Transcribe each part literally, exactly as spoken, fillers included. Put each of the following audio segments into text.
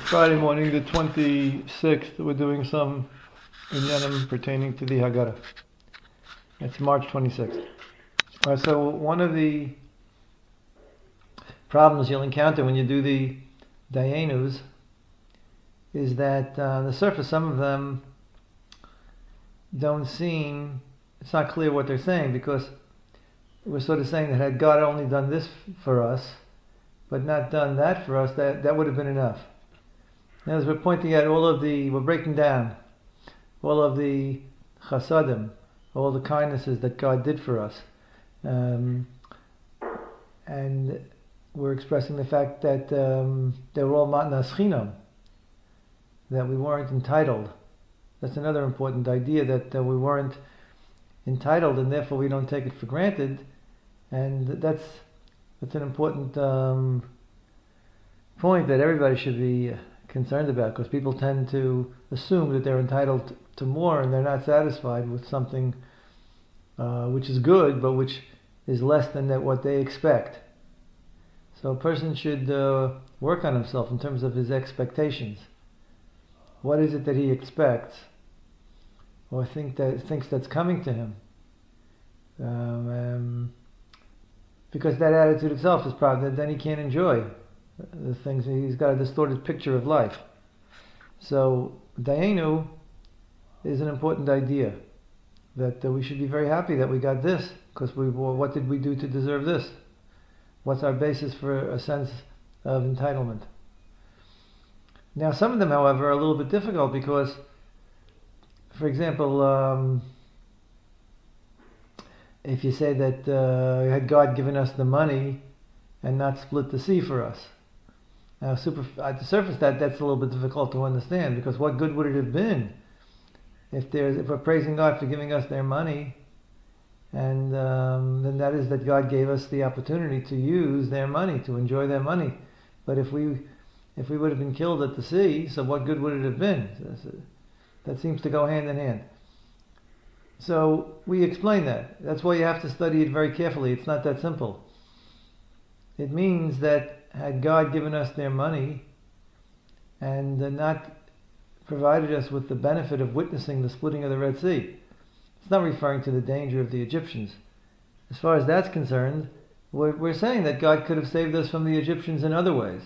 Friday morning, the twenty-sixth, we're doing some inyanim pertaining to the Haggadah. It's March twenty-sixth. Alright, so one of the problems you'll encounter when you do the Dayenus is that uh, on the surface some of them don't seem, it's not clear what they're saying, because we're sort of saying that had God only done this for us, but not done that for us, that, that would have been enough. As we're pointing out all of the, we're breaking down all of the chasadim, all the kindnesses that God did for us. Um, and we're expressing the fact that um, they were all matnas chinam, that we weren't entitled. That's another important idea, that uh, we weren't entitled and therefore we don't take it for granted. And that's that's an important um, point that everybody should be concerned about, because people tend to assume that they're entitled to more and they're not satisfied with something uh, which is good but which is less than that what they expect. So a person should uh, work on himself in terms of his expectations. What is it that he expects or think that thinks that's coming to him? Um, um, because that attitude itself is probably, then he can't enjoy the things. He's got a distorted picture of life. So Dayenu is an important idea, that uh, we should be very happy that we got this, because we, well, what did we do to deserve this? What's our basis for a sense of entitlement? Now some of them, however, are a little bit difficult, because, for example, um, if you say that uh, had God given us the money and not split the sea for us. Now, super, at the surface, that that's a little bit difficult to understand, because what good would it have been if there's if we're praising God for giving us their money, and um, then that is that God gave us the opportunity to use their money, to enjoy their money. But if we if we would have been killed at the sea, so what good would it have been? That seems to go hand in hand. So we explain that. That's why you have to study it very carefully. It's not that simple. It means that had God given us their money and uh, not provided us with the benefit of witnessing the splitting of the Red Sea, it's not referring to the danger of the Egyptians. As far as that's concerned, we're, we're saying that God could have saved us from the Egyptians in other ways.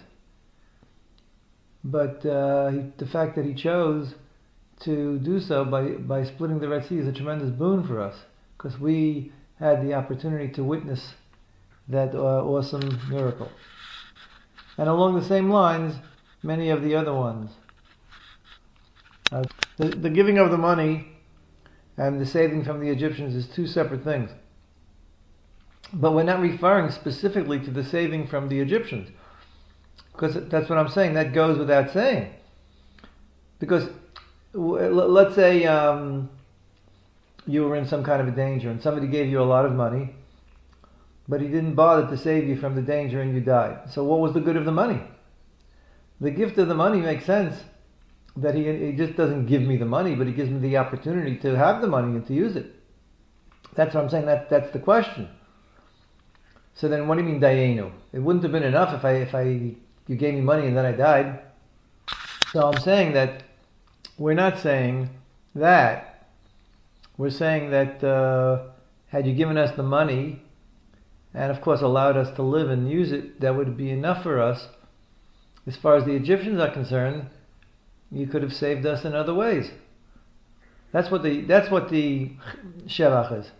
But uh, he, the fact that he chose to do so by, by splitting the Red Sea is a tremendous boon for us, because we had the opportunity to witness that uh, awesome miracle. And along the same lines, many of the other ones. Uh, the, the giving of the money and the saving from the Egyptians is two separate things. But we're not referring specifically to the saving from the Egyptians, because that's what I'm saying. That goes without saying. Because let's say um, you were in some kind of a danger and somebody gave you a lot of money, but he didn't bother to save you from the danger and you died. So what was the good of the money? The gift of the money makes sense, that he, he just doesn't give me the money, but he gives me the opportunity to have the money and to use it. That's what I'm saying. That, that's the question. So then what do you mean Dayenu? It wouldn't have been enough if I if I you gave me money and then I died. So I'm saying that we're not saying that. We're saying that uh, had you given us the money and of course allowed us to live and use it, that would be enough for us. As far as the Egyptians are concerned, you could have saved us in other ways. That's what the that's what the shevach is.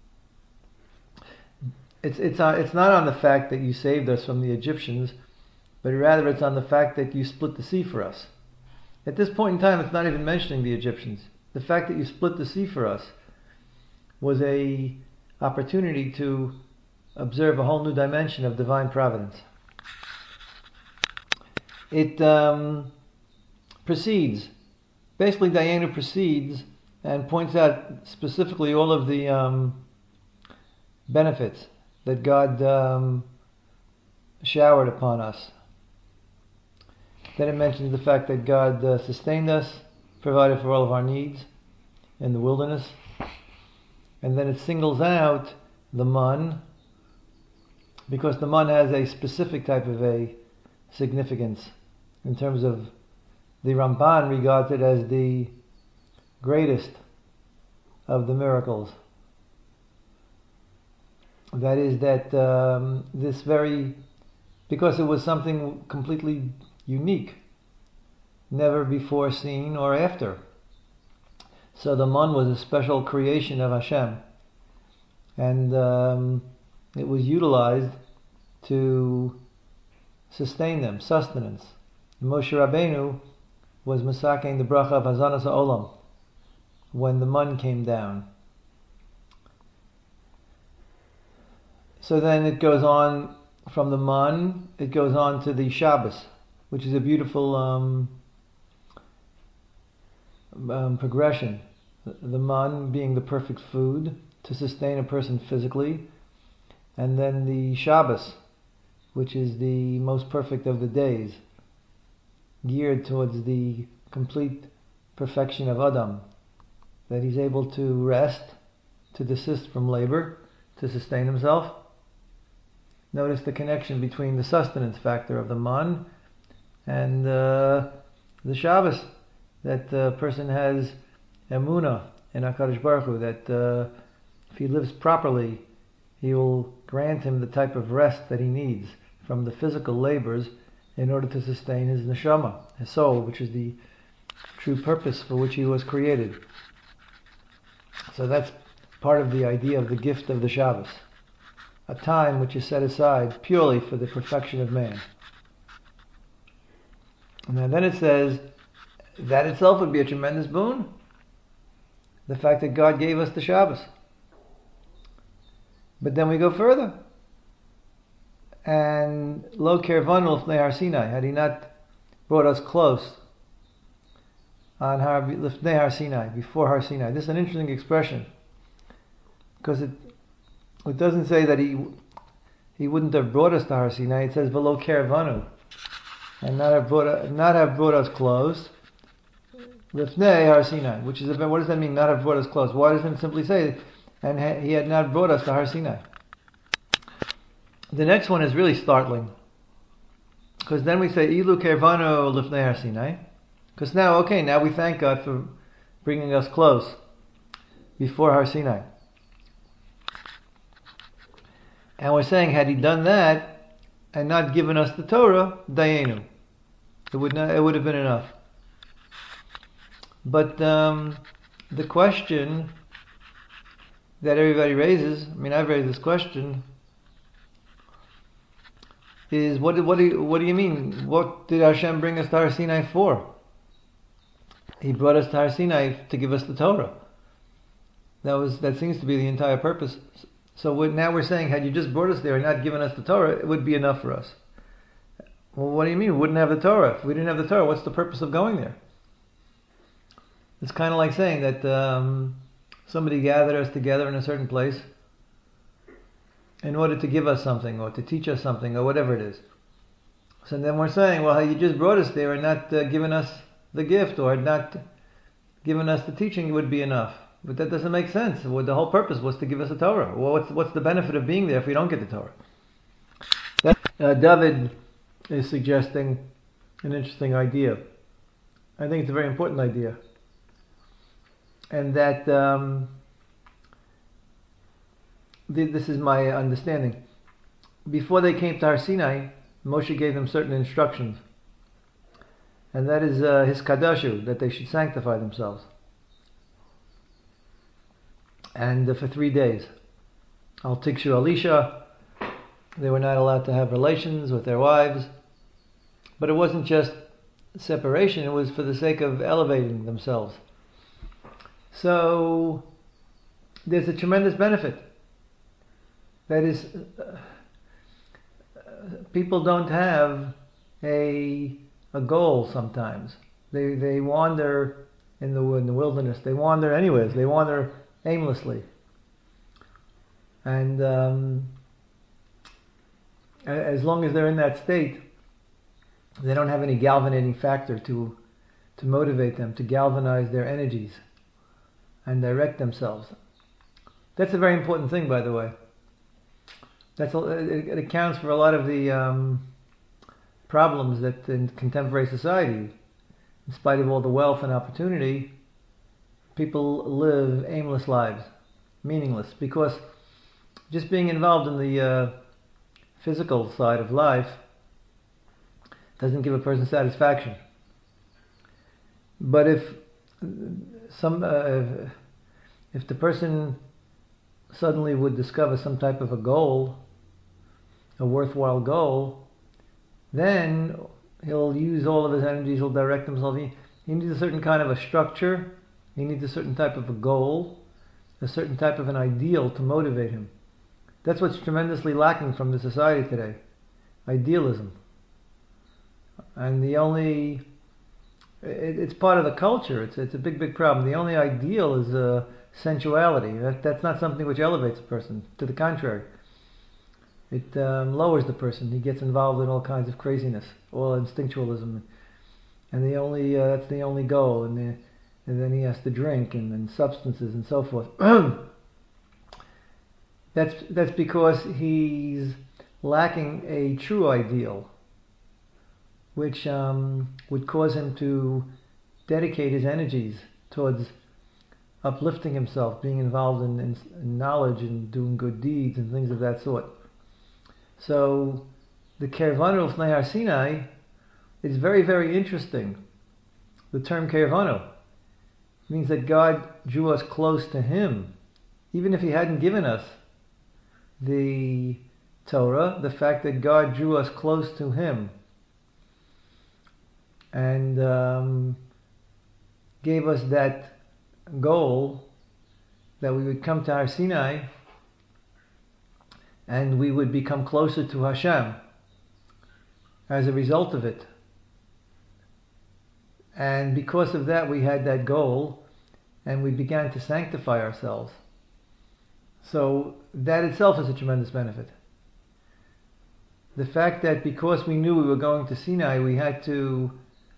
It's it's on, it's not on the fact that you saved us from the Egyptians, but rather it's on the fact that you split the sea for us. At this point in time, it's not even mentioning the Egyptians. The fact that you split the sea for us was a opportunity to observe a whole new dimension of divine providence. It um, proceeds, basically Dayenu proceeds and points out specifically all of the um, benefits that God um, showered upon us. Then it mentions the fact that God uh, sustained us, provided for all of our needs in the wilderness. And then it singles out the man, because the man has a specific type of a significance in terms of the Ramban regards it as the greatest of the miracles. That is that um, this very, because it was something completely unique, never before seen or after. So the man was a special creation of Hashem, and um, it was utilized to sustain them, sustenance. Moshe Rabbeinu was masaking the bracha of Hazanas HaOlam when the man came down. So then it goes on from the man, it goes on to the Shabbos, which is a beautiful um, um, progression. The man being the perfect food to sustain a person physically, and then the Shabbos, which is the most perfect of the days, geared towards the complete perfection of Adam, that he's able to rest, to desist from labor, to sustain himself. Notice the connection between the sustenance factor of the man and uh, the Shabbos, that the person has emunah in HaKadosh Baruch Hu, that uh, if he lives properly, he will grant him the type of rest that he needs from the physical labors in order to sustain his neshama, his soul, which is the true purpose for which he was created. So that's part of the idea of the gift of the Shabbos, a time which is set aside purely for the perfection of man. And then it says, that itself would be a tremendous boon. The fact that God gave us the Shabbos. But then we go further. And Lo Kervanu Lifnei Har Sinai, had he not brought us close on Har Lifnei Har Sinai, before Har Sinai. This is an interesting expression, because it it doesn't say that he he wouldn't have brought us to Har Sinai. It says V'lo Kervanu, and not have brought not have brought us close. Lifnei Har Sinai, which is a, what does that mean? Not have brought us close. Why doesn't it simply say, and ha, he had not brought us to Har Sinai? The next one is really startling, because then we say Ilu Kervanu Lifnei Har Sinai, because now, okay, now we thank God for bringing us close before Har Sinai, and we're saying, had he done that and not given us the Torah, Dayenu, it would not, it would have been enough. But um, the question that everybody raises, I mean, I've raised this question, is what, what, do you, what do you mean? What did Hashem bring us to Har Sinai for? He brought us to Har Sinai to give us the Torah. That was that seems to be the entire purpose. So what, now we're saying, had you just brought us there and not given us the Torah, it would be enough for us. Well, what do you mean? We wouldn't have the Torah. If we didn't have the Torah, what's the purpose of going there? It's kind of like saying that um, somebody gathered us together in a certain place in order to give us something, or to teach us something, or whatever it is. So then we're saying, well, you just brought us there and not uh, given us the gift, or not given us the teaching, would be enough. But that doesn't make sense. Well, the whole purpose was to give us a Torah. Well, what's, what's the benefit of being there if we don't get the Torah? That, uh, David is suggesting an interesting idea. I think it's a very important idea. And that, um, th- this is my understanding. Before they came to Har Sinai, Moshe gave them certain instructions. And that is uh, his kadashu, that they should sanctify themselves. And uh, for three days. Al Tikshu Alisha, they were not allowed to have relations with their wives. But it wasn't just separation, it was for the sake of elevating themselves. So there's a tremendous benefit. That is, uh, people don't have a a goal sometimes. They they wander in the in the wilderness. They wander anyways. They wander aimlessly. And um, as long as they're in that state, they don't have any galvanizing factor to to motivate them, to galvanize their energies and direct themselves. That's a very important thing, by the way. That's a, it, it accounts for a lot of the um, problems that in contemporary society, in spite of all the wealth and opportunity, people live aimless lives, meaningless, because just being involved in the uh, physical side of life doesn't give a person satisfaction. But if some, uh, if the person suddenly would discover some type of a goal, a worthwhile goal, then he'll use all of his energies, he'll direct himself. He, he needs a certain kind of a structure, he needs a certain type of a goal, a certain type of an ideal to motivate him. That's what's tremendously lacking from the society today. Idealism. And the only, it, it's part of the culture, it's it's a big, big problem. The only ideal is uh, sensuality. That, that's not something which elevates a person. To the contrary. It um, lowers the person. He gets involved in all kinds of craziness, all instinctualism. And the only, uh, that's the only goal. And, the, and then he has to drink and, and substances and so forth. That's that's because he's lacking a true ideal, which um, would cause him to dedicate his energies towards uplifting himself, being involved in, in, in knowledge and doing good deeds and things of that sort. So the Kervanu of Har Sinai is very, very interesting. The term Kervanu means that God drew us close to Him, even if He hadn't given us the Torah. The fact that God drew us close to Him and um, gave us that goal that we would come to Har Sinai and we would become closer to Hashem as a result of it. And because of that, we had that goal and we began to sanctify ourselves. So that itself is a tremendous benefit. The fact that because we knew we were going to Sinai, we had to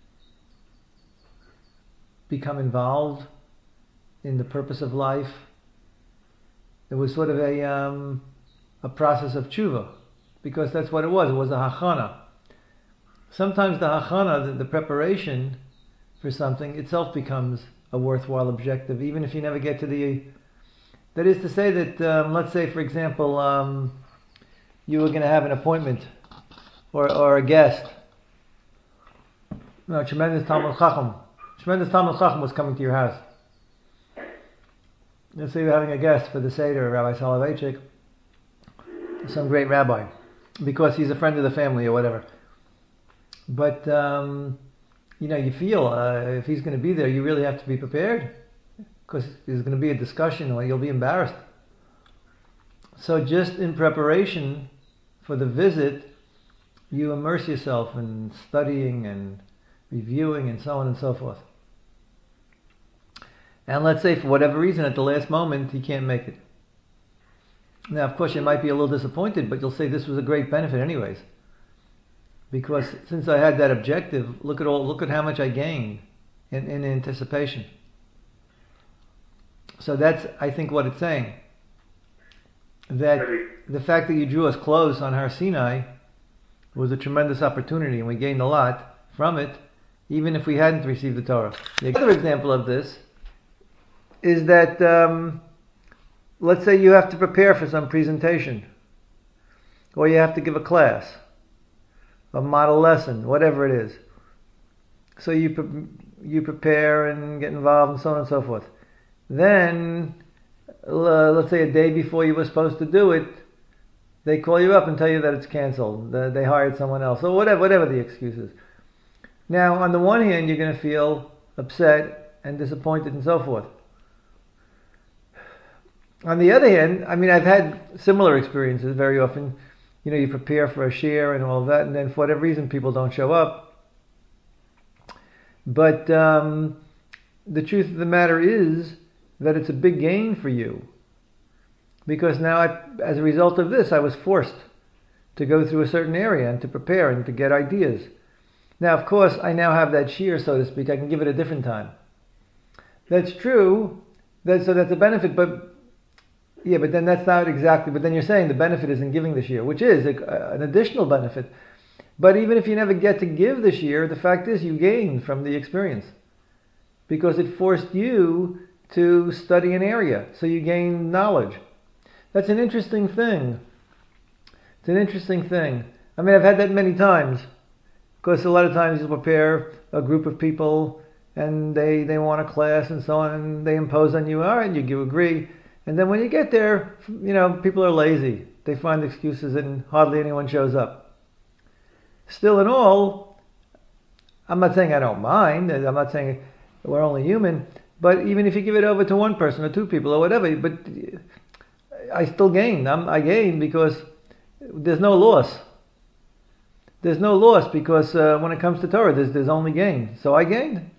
become involved in the purpose of life. It was sort of a um, a process of tshuva, because that's what it was. It was a hachana. Sometimes the hachana, the, the preparation for something itself, becomes a worthwhile objective, even if you never get to the. That is to say that, um, let's say, for example, um, you were going to have an appointment or or a guest. No, tremendous Talmud Chacham. Tremendous Talmud Chacham was coming to your house. Let's say you're having a guest for the Seder, Rabbi Soloveitchik, some great rabbi, because he's a friend of the family or whatever. But, um, you know, you feel uh, if he's going to be there, you really have to be prepared, because there's going to be a discussion or you'll be embarrassed. So just in preparation for the visit, you immerse yourself in studying and reviewing and so on and so forth. And let's say for whatever reason at the last moment he can't make it. Now of course you might be a little disappointed, but you'll say this was a great benefit anyways. Because since I had that objective, look at all look at how much I gained in, in anticipation. So that's, I think, what it's saying. That the fact that you drew us close on Har Sinai was a tremendous opportunity, and we gained a lot from it, even if we hadn't received the Torah. The other example of this is that, um, let's say you have to prepare for some presentation, or you have to give a class, a model lesson, whatever it is. So you pre- you prepare and get involved and so on and so forth. Then, uh, let's say a day before you were supposed to do it, they call you up and tell you that it's canceled. That they hired someone else, or whatever, whatever the excuse is. Now, on the one hand, you're going to feel upset and disappointed and so forth. On the other hand, I mean, I've had similar experiences very often. You know, you prepare for a share and all of that, and then for whatever reason, people don't show up. But um, the truth of the matter is that it's a big gain for you, because now, I, as a result of this, I was forced to go through a certain area and to prepare and to get ideas. Now, of course, I now have that shear, so to speak. I can give it a different time. That's true. That, so that's a benefit, but yeah, but then that's not exactly. But then you're saying the benefit is in giving the shear, which is a, an additional benefit. But even if you never get to give this year, the fact is you gained from the experience because it forced you to study an area, so you gain knowledge. That's an interesting thing. It's an interesting thing. I mean, I've had that many times because a lot of times you prepare a group of people and they, they want a class and so on, and they impose on you, all right, you, you agree. And then when you get there, you know, people are lazy. They find excuses and hardly anyone shows up. Still in all, I'm not saying I don't mind. I'm not saying we're only human. But even if you give it over to one person or two people or whatever, but I still gain. I'm, I gain because there's no loss. There's no loss because uh, when it comes to Torah, there's, there's only gain. So I gained.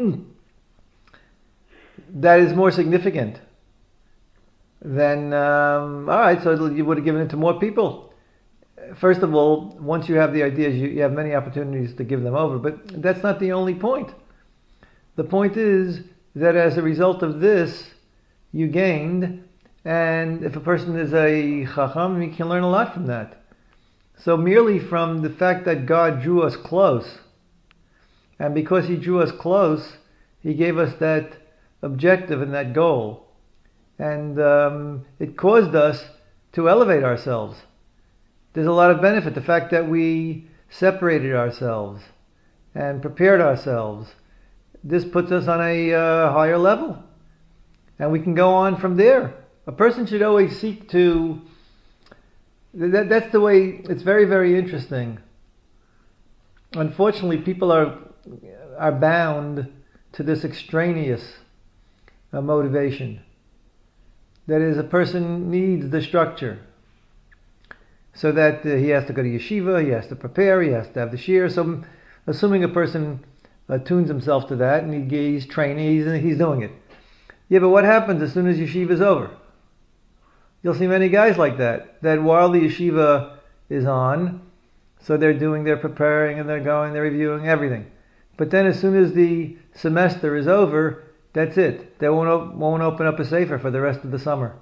That is more significant than, um, all right, so you would have given it to more people. First of all, once you have the ideas, you, you have many opportunities to give them over. But that's not the only point. The point is that as a result of this, you gained. And if a person is a chacham, he can learn a lot from that. So merely from the fact that God drew us close, and because He drew us close, He gave us that objective and that goal. And um, it caused us to elevate ourselves. There's a lot of benefit. The fact that we separated ourselves and prepared ourselves, this puts us on a uh, higher level. And we can go on from there. A person should always seek to... That, that's the way... It's very, very interesting. Unfortunately, people are are bound to this extraneous uh, motivation. That is, a person needs the structure. So that uh, he has to go to yeshiva, he has to prepare, he has to have the shiur. So, assuming a person uh, tunes himself to that and he, he's training, he's, he's doing it. Yeah, but what happens as soon as yeshiva is over? You'll see many guys like that. That while the yeshiva is on, so they're doing, they're preparing, and they're going, they're reviewing everything. But then as soon as the semester is over, that's it. They won't op- won't open up a sefer for the rest of the summer.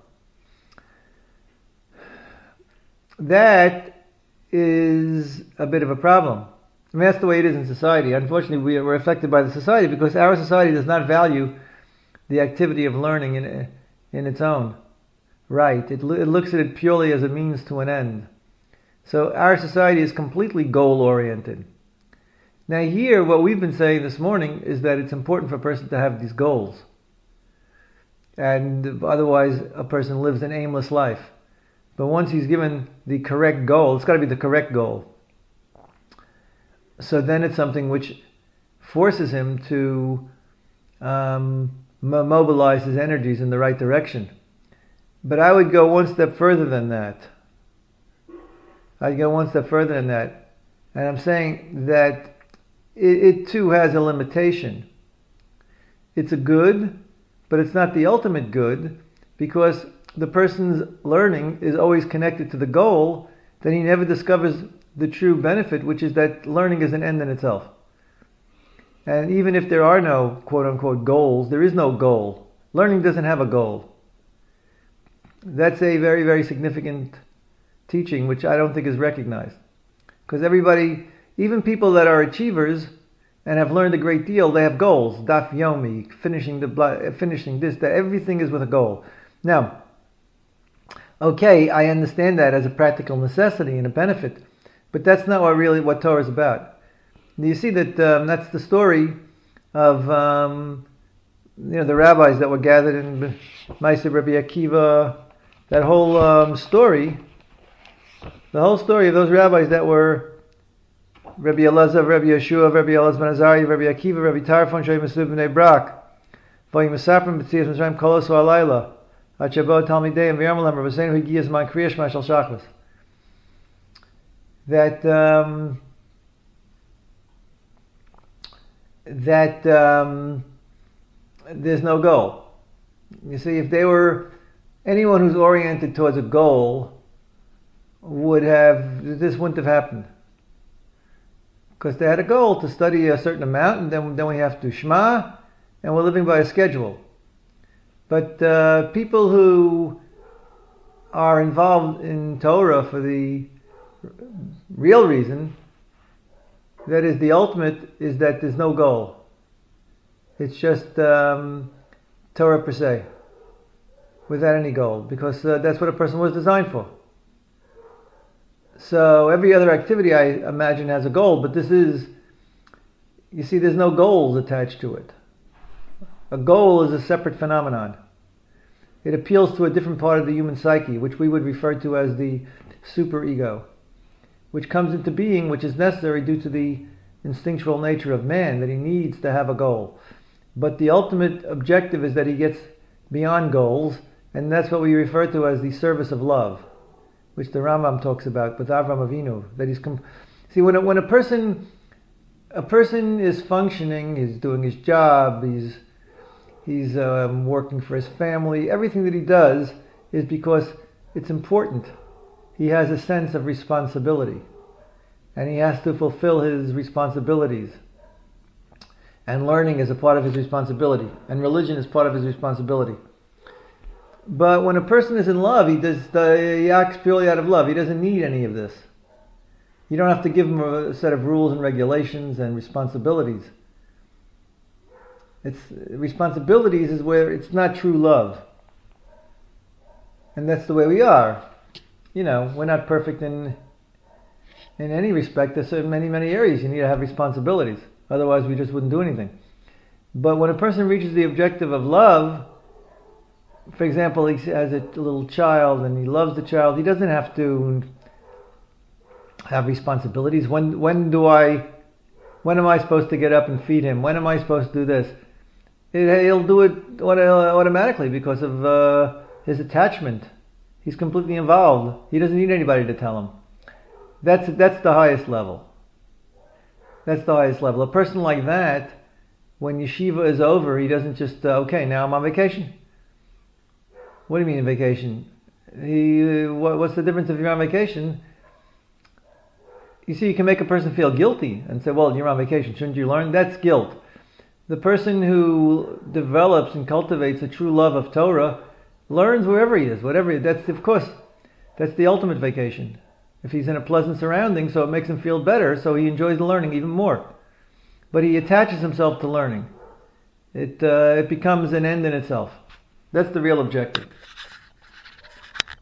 That is a bit of a problem. I mean, that's the way it is in society. Unfortunately, we are, we're affected by the society because our society does not value the activity of learning in in its own right. It, it looks at it purely as a means to an end. So our society is completely goal-oriented. Now here, what we've been saying this morning is that it's important for a person to have these goals. And otherwise, a person lives an aimless life. But once he's given the correct goal, it's got to be the correct goal. So then it's something which forces him to um, mobilize his energies in the right direction. But I would go one step further than that. I'd go one step further than that. And I'm saying that it, it too has a limitation. It's a good, but it's not the ultimate good, because the person's learning is always connected to the goal, then he never discovers the true benefit, which is that learning is an end in itself. And even if there are no quote-unquote goals, there is no goal. Learning doesn't have a goal. That's a very, very significant teaching, which I don't think is recognized. Because everybody, even people that are achievers and have learned a great deal, they have goals. Daf yomi, finishing the finishing this, that. Everything is with a goal. Now, okay, I understand that as a practical necessity and a benefit, but that's not what really what Torah is about. You see that um, that's the story of um, you know the rabbis that were gathered in Ma'aseh Rabbi Akiva. That whole um, story, the whole story of those rabbis that were Rabbi Elazar, Rabbi Yeshua, Rabbi Elazar ben Azariah, Rabbi Akiva, Rabbi Tarfon, Shoy Mesud b'nei Brak, Vayim Mesaprim b'tzias Mitzrayim Kolos Ha'alayla, Hachabo Talmideim V'yarmalem Rabbi Seinu Higiyas Man Kriyash Mashal Shachos. That um, that um, there's no goal. You see, if they were anyone who's oriented towards a goal would have, this wouldn't have happened. Because they had a goal to study a certain amount, and then, then we have to Shema, and we're living by a schedule. But uh, people who are involved in Torah for the real reason, That is, the ultimate is that there's no goal. It's just um, Torah per se, without any goal, because uh, that's what a person was designed for. So every other activity, I imagine, has a goal, but this is, you see, there's no goals attached to it. A goal is a separate phenomenon. It appeals to a different part of the human psyche, which we would refer to as the superego, which comes into being, which is necessary due to the instinctual nature of man, that he needs to have a goal. But the ultimate objective is that he gets beyond goals, and that's what we refer to as the service of love, which the Rambam talks about with Avram Avinu. That he's com- see when a, when a person a person is functioning, he's doing his job, he's he's um, working for his family. Everything that he does is because it's important. He has a sense of responsibility, and he has to fulfill his responsibilities. And learning is a part of his responsibility, and religion is part of his responsibility. But when a person is in love, he does the, he acts purely out of love. He doesn't need any of this. You don't have to give him a set of rules and regulations and responsibilities. It's responsibilities is where it's not true love, and that's the way we are. You know, we're not perfect in in any respect. There's many many areas you need to have responsibilities. Otherwise, we just wouldn't do anything. But when a person reaches the objective of love, for example, he has a little child and he loves the child, he doesn't have to have responsibilities. When when do I, when am I supposed to get up and feed him? When am I supposed to do this? It, he'll do it automatically because of uh, his attachment. He's completely involved. He doesn't need anybody to tell him. That's that's the highest level. That's the highest level. A person like that, when yeshiva is over, he doesn't just, uh, okay, now I'm on vacation. What do you mean on vacation? He, uh, what, what's the difference if you're on vacation? You see, you can make a person feel guilty and say, well, you're on vacation, shouldn't you learn? That's guilt. The person who develops and cultivates a true love of Torah learns wherever he is, whatever he is. That's, of course, that's the ultimate vacation. If he's in a pleasant surrounding, so it makes him feel better, so he enjoys the learning even more. But he attaches himself to learning. It uh, it becomes an end in itself. That's the real objective.